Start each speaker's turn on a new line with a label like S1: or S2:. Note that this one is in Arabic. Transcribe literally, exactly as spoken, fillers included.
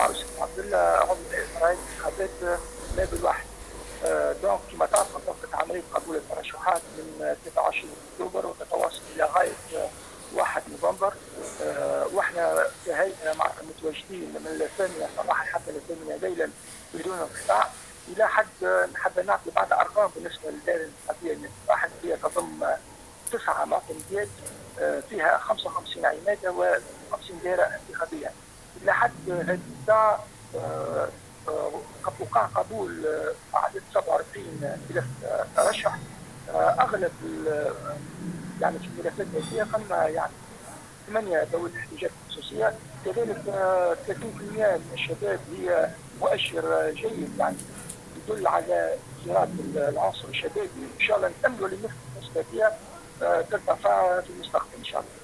S1: معروف عبد الله عضو رئيس انتخابات نائب الواحد. دونك كما تعرف انطلقت عمليه قبول الترشحات من ثلاثة وعشرين اكتوبر وتتواصل الى غايه واحد نوفمبر. واحنا كهيئه مع متواجدين من الثامنه صباحا حتى الثامنه ليلا بدون انقطاع. الى حد نحب نعطي بعض ارقام بالنسبه للدائره الانتخابيه اللي هي تضم تسعه معتمدات فيها خمسة وخمسين عماده وخمسين دائره انتخابيه. الى حد هذه الساعه وقع قبول عدد سبعة وأربعين ملف ترشح. اغلب يعني في الملفات الاساسيه قمنا يعني ثمانيه ذوي الاحتياجات الخصوصيه. كذلك ثلاثين بالمئة من الشباب هي مؤشر جيد يعني يدل على زراعه العنصر الشبابي. ان شاء الله نتمنوا لنسبه فيها ترتفع في المستقبل ان شاء الله.